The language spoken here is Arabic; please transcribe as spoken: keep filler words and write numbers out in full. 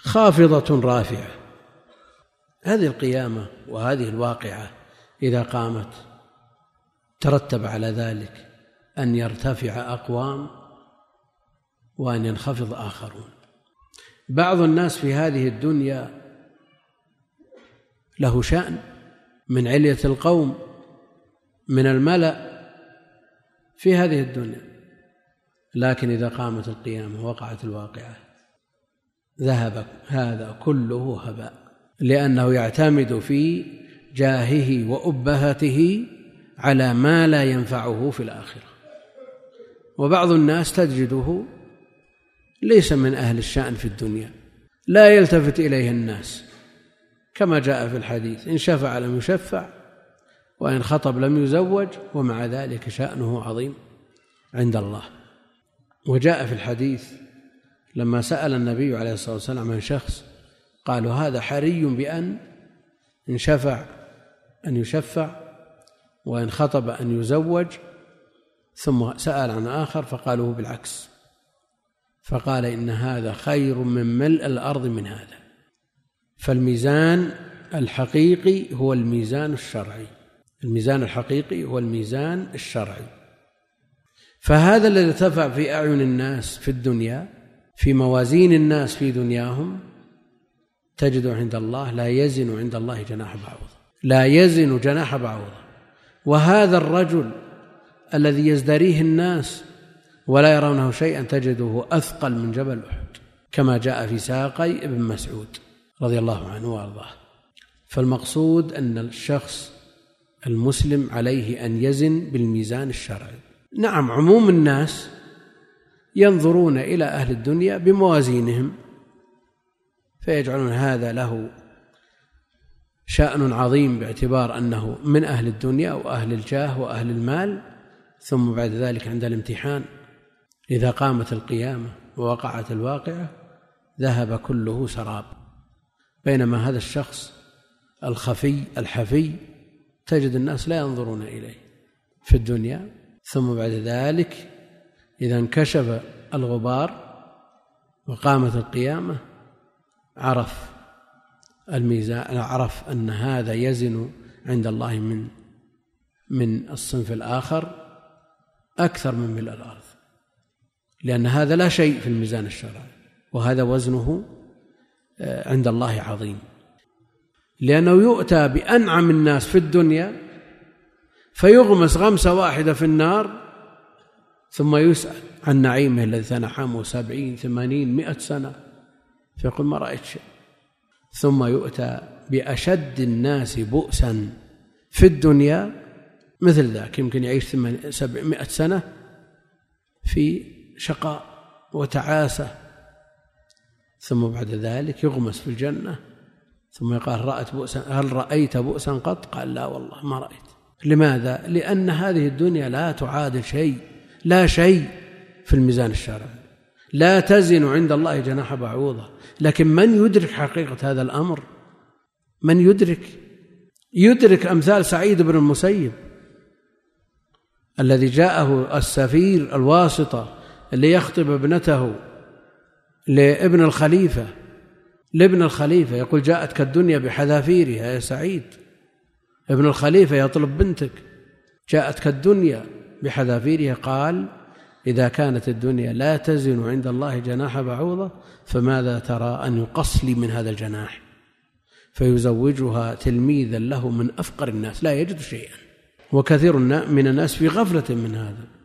خافضة رافعة. هذه القيامة وهذه الواقعة إذا قامت ترتب على ذلك أن يرتفع أقوام وأن ينخفض آخرون. بعض الناس في هذه الدنيا له شأن من علية القوم من الملأ في هذه الدنيا، لكن إذا قامت القيامة وقعت الواقعة ذهب هذا كله هباء، لأنه يعتمد في جاهه وأبهته على ما لا ينفعه في الآخرة. وبعض الناس تجده ليس من أهل الشأن في الدنيا، لا يلتفت إليه الناس، كما جاء في الحديث: إن شفع لم يشفع وإن خطب لم يزوج، ومع ذلك شأنه عظيم عند الله. وجاء في الحديث لما سأل النبي عليه الصلاة والسلام عن شخص قالوا: هذا حري بأن إن شفع أن يشفع وإن خطب أن يزوج، ثم سأل عن آخر فقالوا بالعكس، فقال: إن هذا خير من ملء الأرض من هذا. فالميزان الحقيقي هو الميزان الشرعي، الميزان الحقيقي هو الميزان الشرعي. فهذا الذي ارتفع في أعين الناس في الدنيا، في موازين الناس في دنياهم، تجد عند الله لا يزن عند الله جناح بعوضة، لا يزن جناح بعوضة. وهذا الرجل الذي يزدريه الناس ولا يرونه شيئا تجده أثقل من جبل أحد، كما جاء في ساقي ابن مسعود رضي الله عنه وارضاه. فالمقصود أن الشخص المسلم عليه أن يزن بالميزان الشرعي. نعم، عموم الناس ينظرون إلى أهل الدنيا بموازينهم، فيجعلون هذا له شأن عظيم باعتبار أنه من أهل الدنيا وأهل الجاه وأهل المال، ثم بعد ذلك عند الامتحان إذا قامت القيامة ووقعت الواقعة ذهب كله سراب. بينما هذا الشخص الخفي الحفي تجد الناس لا ينظرون إليه في الدنيا، ثم بعد ذلك إذا انكشف الغبار وقامت القيامة عرف الميزان، عرف أن هذا يزن عند الله من من الصنف الآخر أكثر من ملء الأرض، لأن هذا لا شيء في الميزان الشرعي، وهذا وزنه عند الله عظيم. لأنه يؤتى بأنعم الناس في الدنيا فيغمس غمسة واحدة في النار، ثم يسأل عن نعيمه الذي تنعمه سبعين ثمانين مئة سنة، فيقول: ما رأيت شيء. ثم يؤتى بأشد الناس بؤسا في الدنيا مثل ذاك، يمكن يعيش سبعمائة سنة في شقاء وتعاسة، ثم بعد ذلك يغمس في الجنة، ثم يقال: رأيت بؤسا، هل رأيت بؤسا قط؟ قال: لا والله ما رأيت. لماذا؟ لأن هذه الدنيا لا تعادل شيء، لا شيء في الميزان الشرعي، لا تزن عند الله جناح بعوضة. لكن من يدرك حقيقة هذا الأمر؟ من يدرك يدرك أمثال سعيد بن المسيب الذي جاءه السفير الواسطة اللي يخطب ابنته لابن الخليفة لابن الخليفة يقول: جاءتك الدنيا بحذافيرها يا سعيد. ابن الخليفة يطلب بنتك: جاءتك الدنيا بحذافيرها. قال: إذا كانت الدنيا لا تزن عند الله جناح بعوضة فماذا ترى أن يقص لي من هذا الجناح؟ فيزوجها تلميذا له من أفقر الناس لا يجد شيئا. وكثير من الناس في غفلة من هذا.